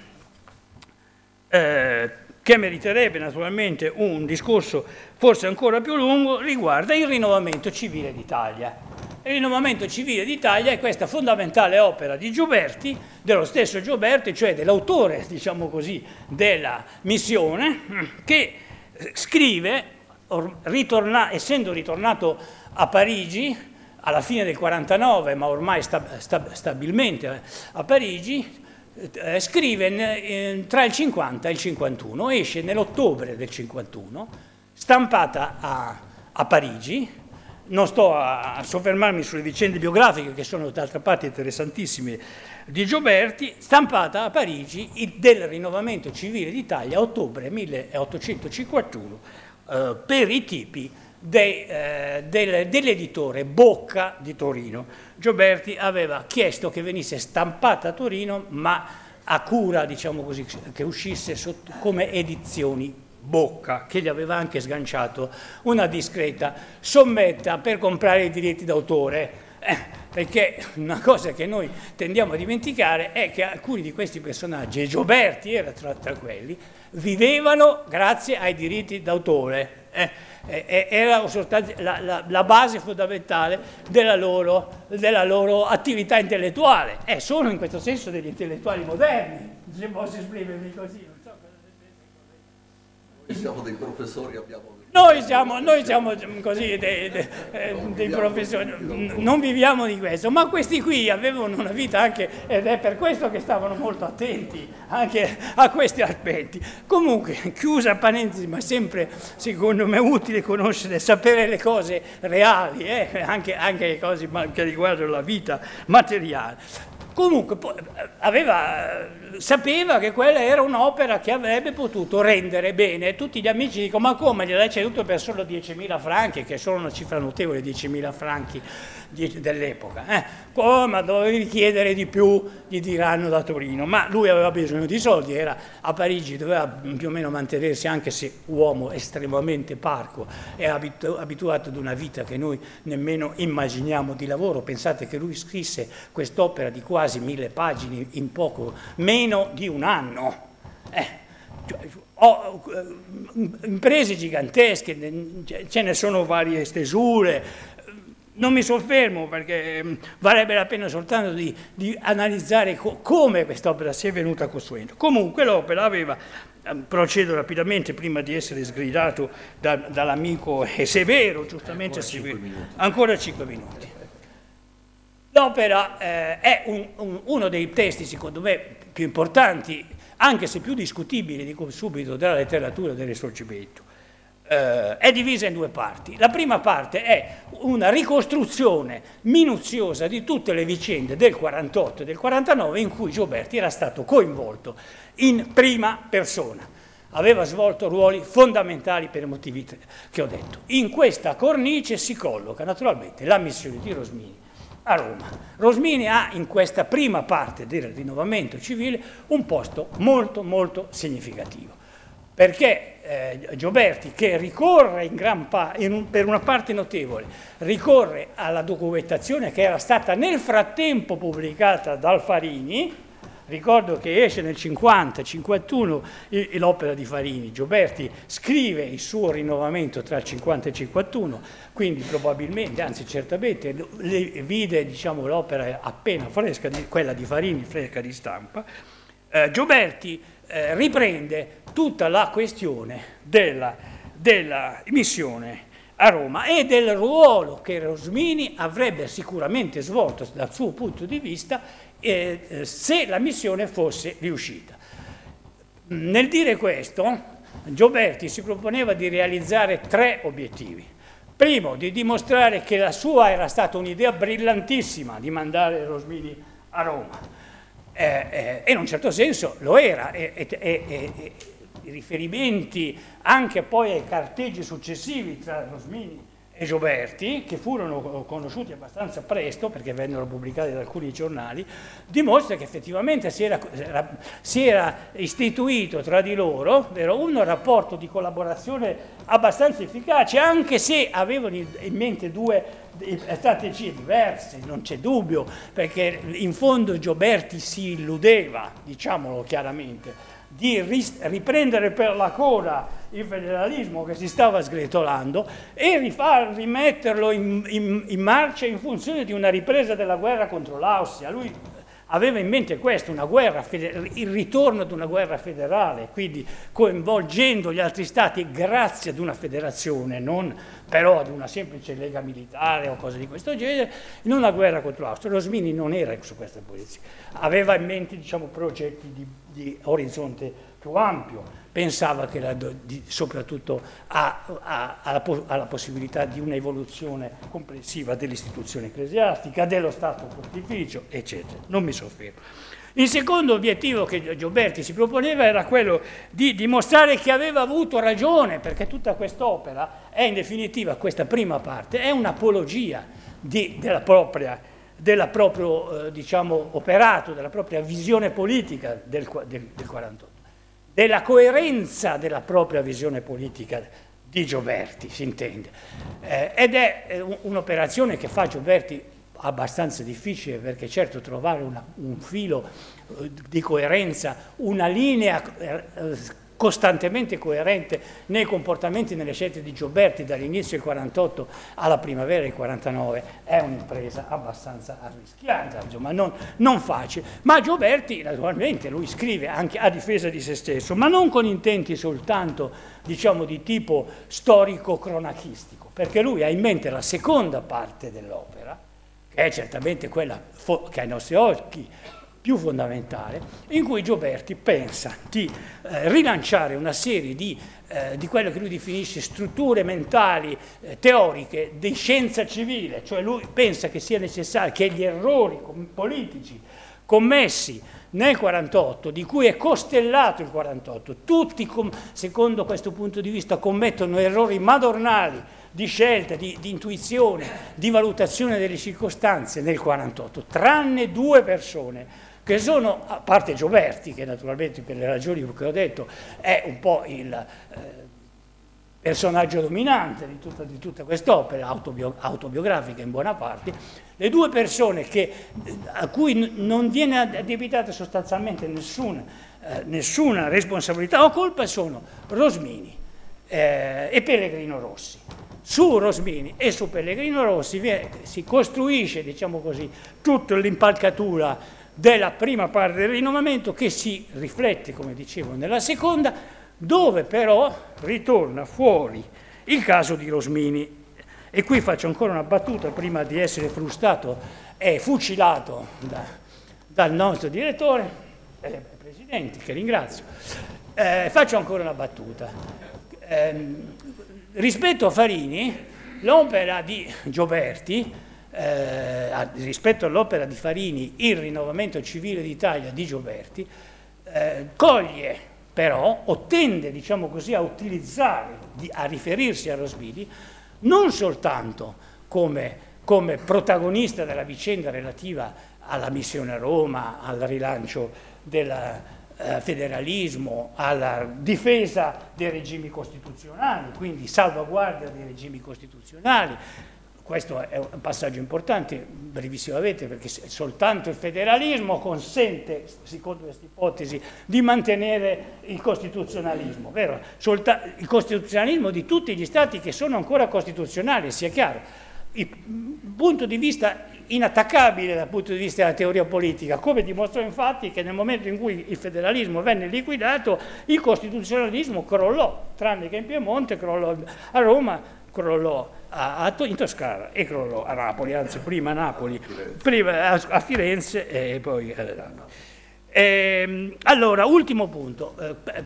che meriterebbe naturalmente un discorso forse ancora più lungo, riguarda il rinnovamento civile d'Italia. Il rinnovamento civile d'Italia è questa fondamentale opera di Gioberti, dello stesso Gioberti, cioè dell'autore, diciamo così, della missione, che scrive, essendo ritornato a Parigi alla fine del 49, ma ormai stabilmente a Parigi, scrive tra il 50 e il 51, esce nell'ottobre del 51, stampata a Parigi. Non sto a soffermarmi sulle vicende biografiche che sono d'altra parte interessantissime di Gioberti, stampata a Parigi del rinnovamento civile d'Italia, ottobre 1851, per i tipi dell'editore Bocca di Torino. Gioberti aveva chiesto che venisse stampata a Torino, ma a cura, diciamo così, che uscisse come edizioni Bocca, che gli aveva anche sganciato una discreta sommetta per comprare i diritti d'autore, perché una cosa che noi tendiamo a dimenticare è che alcuni di questi personaggi, e Gioberti era tra quelli, vivevano grazie ai diritti d'autore. Era la base fondamentale della loro attività intellettuale. Sono in questo senso degli intellettuali moderni, se posso esprimermi così. Noi siamo dei professori, Noi siamo così dei professori, non viviamo di questo, ma questi qui avevano una vita anche, ed è per questo che stavano molto attenti anche a questi aspetti. Comunque, chiusa parentesi, ma sempre secondo me utile conoscere, sapere le cose reali, anche le cose che riguardano la vita materiale. Comunque sapeva che quella era un'opera che avrebbe potuto rendere bene. Tutti gli amici dicono: ma come gliel'hai ceduto per solo 10.000 franchi, che sono una cifra notevole, 10.000 franchi dell'epoca. Ma dovevi chiedere di più, gli diranno da Torino. Ma lui aveva bisogno di soldi, era a Parigi, doveva più o meno mantenersi, anche se uomo estremamente parco e abituato ad una vita che noi nemmeno immaginiamo di lavoro. Pensate che lui scrisse quest'opera di quasi 1.000 pagine in poco meno di un anno. Imprese gigantesche, ce ne sono varie stesure. Non mi soffermo perché varrebbe la pena soltanto di analizzare come quest'opera si è venuta costruendo. Comunque l'opera aveva, procedo rapidamente prima di essere sgridato dall'amico Severo, giustamente ancora 5 minuti. L'opera è uno dei testi, secondo me, più importanti, anche se più discutibili, dico subito, della letteratura del Risorgimento. È divisa in due parti. La prima parte è una ricostruzione minuziosa di tutte le vicende del 48 e del 49 in cui Gioberti era stato coinvolto in prima persona. Aveva svolto ruoli fondamentali per i motivi che ho detto. In questa cornice si colloca naturalmente la missione di Rosmini a Roma. Rosmini ha in questa prima parte del rinnovamento civile un posto molto molto significativo, perché Gioberti, che ricorre per una parte notevole, ricorre alla documentazione che era stata nel frattempo pubblicata dal Farini, ricordo che esce nel 50-51 l'opera di Farini. Gioberti scrive il suo rinnovamento tra il 50 e il 51, quindi probabilmente, anzi certamente, vide diciamo, l'opera appena fresca, quella di Farini fresca di stampa. Gioberti riprende tutta la questione della missione a Roma e del ruolo che Rosmini avrebbe sicuramente svolto dal suo punto di vista se la missione fosse riuscita. Nel dire questo, Gioberti si proponeva di realizzare 3 obiettivi. Primo, di dimostrare che la sua era stata un'idea brillantissima di mandare Rosmini a Roma. E in un certo senso lo era, i riferimenti anche poi ai carteggi successivi tra Rosmini e Gioberti, che furono conosciuti abbastanza presto perché vennero pubblicati da alcuni giornali, dimostra che effettivamente si era istituito tra di loro un rapporto di collaborazione abbastanza efficace, anche se avevano in mente 2 strategie diverse, non c'è dubbio, perché in fondo Gioberti si illudeva, diciamolo chiaramente, di riprendere per la coda il federalismo che si stava sgretolando e rimetterlo in marcia in funzione di una ripresa della guerra contro l'Austria. Lui aveva in mente questo, una guerra il ritorno ad una guerra federale, quindi coinvolgendo gli altri stati grazie ad una federazione, non però ad una semplice lega militare o cose di questo genere, in una guerra contro l'Austria. Rosmini non era su questa posizione, aveva in mente diciamo, progetti di orizzonte più ampio, pensava che soprattutto alla possibilità di un'evoluzione complessiva dell'istituzione ecclesiastica, dello Stato Pontificio, eccetera. Non mi soffermo. Il secondo obiettivo che Gioberti si proponeva era quello di dimostrare che aveva avuto ragione, perché tutta quest'opera è in definitiva, questa prima parte, è un'apologia della proprio diciamo, operato, della propria visione politica del 48. Della coerenza della propria visione politica di Gioberti, si intende. Ed è un'operazione che fa Gioberti abbastanza difficile, perché certo trovare un filo di coerenza, una linea costantemente coerente nei comportamenti e nelle scelte di Gioberti dall'inizio del 48 alla primavera del 49 è un'impresa abbastanza arrischiata, insomma non facile, ma Gioberti naturalmente lui scrive anche a difesa di se stesso, ma non con intenti soltanto diciamo di tipo storico-cronachistico, perché lui ha in mente la seconda parte dell'opera, che è certamente quella che ai nostri occhi più fondamentale, in cui Gioberti pensa di rilanciare una serie di quello che lui definisce strutture mentali teoriche di scienza civile, cioè lui pensa che sia necessario che gli errori politici commessi nel 48, di cui è costellato il 48, tutti secondo questo punto di vista commettono errori madornali di scelta, di intuizione, di valutazione delle circostanze nel 48, tranne 2 persone che sono, a parte Gioberti, che naturalmente per le ragioni che ho detto è un po' il personaggio dominante di tutta quest'opera, autobiografica in buona parte, le 2 persone a cui non viene addebitata sostanzialmente nessuna responsabilità o colpa sono Rosmini e Pellegrino Rossi. Su Rosmini e su Pellegrino Rossi si costruisce, diciamo così, tutta l'impalcatura della prima parte del rinnovamento che si riflette, come dicevo, nella seconda, dove però ritorna fuori il caso di Rosmini. E qui faccio ancora una battuta prima di essere frustato e fucilato dal nostro direttore, presidente, che ringrazio. Faccio ancora una battuta. Rispetto a Farini, l'opera di Gioberti, rispetto all'opera di Farini, il rinnovamento civile d'Italia di Gioberti, coglie però, o tende, diciamo così, a utilizzare, a riferirsi a Rosmini, non soltanto come protagonista della vicenda relativa alla missione a Roma, al rilancio del federalismo, alla difesa dei regimi costituzionali, quindi salvaguardia dei regimi costituzionali, questo è un passaggio importante, brevissimamente, perché soltanto il federalismo consente, secondo questa ipotesi, di mantenere il costituzionalismo, vero? Il costituzionalismo di tutti gli stati che sono ancora costituzionali, sia chiaro. Il punto di vista inattaccabile dal punto di vista della teoria politica, come dimostrò infatti che nel momento in cui il federalismo venne liquidato, il costituzionalismo crollò, tranne che in Piemonte, crollò a Roma, crollò in Toscana e crollò a Napoli, anzi prima a Napoli, prima a Firenze e poi a Napoli. Allora, ultimo punto,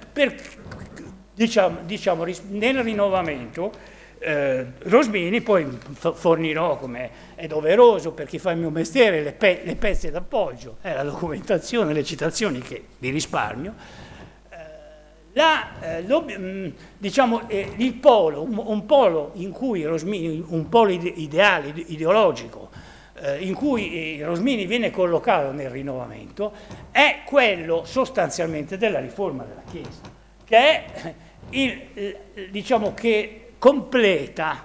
diciamo, nel rinnovamento Rosmini, poi fornirò, come è doveroso per chi fa il mio mestiere, le pezze d'appoggio, la documentazione, le citazioni che vi risparmio. Diciamo, il polo, un polo in cui Rosmini, un polo ideale, ideologico, in cui Rosmini viene collocato nel rinnovamento, è quello sostanzialmente della riforma della Chiesa, che è diciamo che completa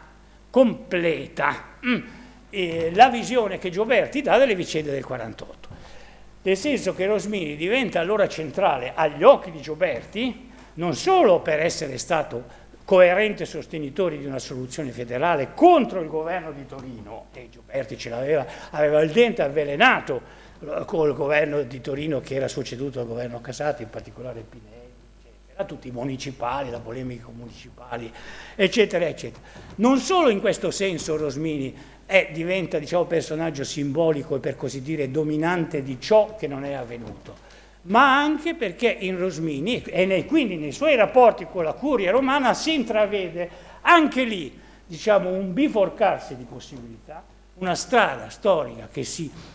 la visione che Gioberti dà delle vicende del 48. Nel senso che Rosmini diventa allora centrale agli occhi di Gioberti, non solo per essere stato coerente sostenitore di una soluzione federale contro il governo di Torino, e Gioberti aveva il dente avvelenato col governo di Torino che era succeduto al governo Casati, in particolare Pinelli, eccetera, tutti i municipali, la polemica municipali, eccetera, eccetera. Non solo in questo senso Rosmini diventa, diciamo, personaggio simbolico e per così dire dominante di ciò che non è avvenuto, ma anche perché in Rosmini e quindi nei suoi rapporti con la curia romana si intravede anche lì, diciamo, un biforcarsi di possibilità, una strada storica che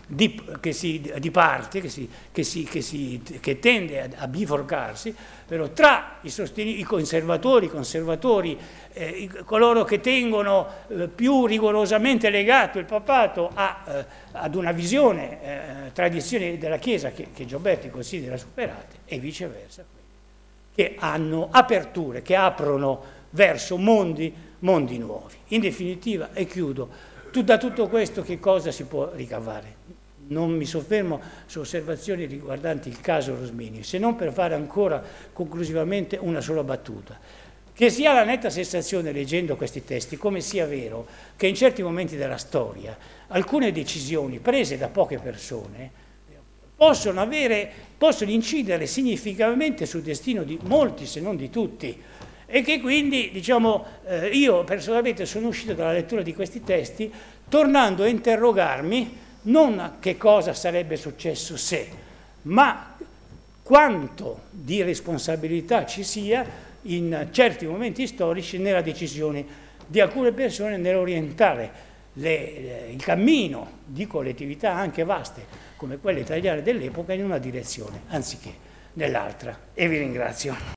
tende a biforcarsi, però tra i conservatori, coloro che tengono più rigorosamente legato il papato ad una visione, tradizione della Chiesa che Gioberti considera superate, e viceversa, che hanno aperture, che aprono verso mondi nuovi. In definitiva, e chiudo, da tutto questo che cosa si può ricavare? Non mi soffermo su osservazioni riguardanti il caso Rosmini, se non per fare ancora conclusivamente una sola battuta. Che sia la netta sensazione, leggendo questi testi, come sia vero che in certi momenti della storia alcune decisioni prese da poche persone possono incidere significativamente sul destino di molti, se non di tutti, e che quindi, diciamo, io personalmente sono uscito dalla lettura di questi testi tornando a interrogarmi non che cosa sarebbe successo se, ma quanto di responsabilità ci sia in certi momenti storici nella decisione di alcune persone nell'orientare il cammino di collettività anche vaste come quelle italiane dell'epoca in una direzione anziché nell'altra. E vi ringrazio.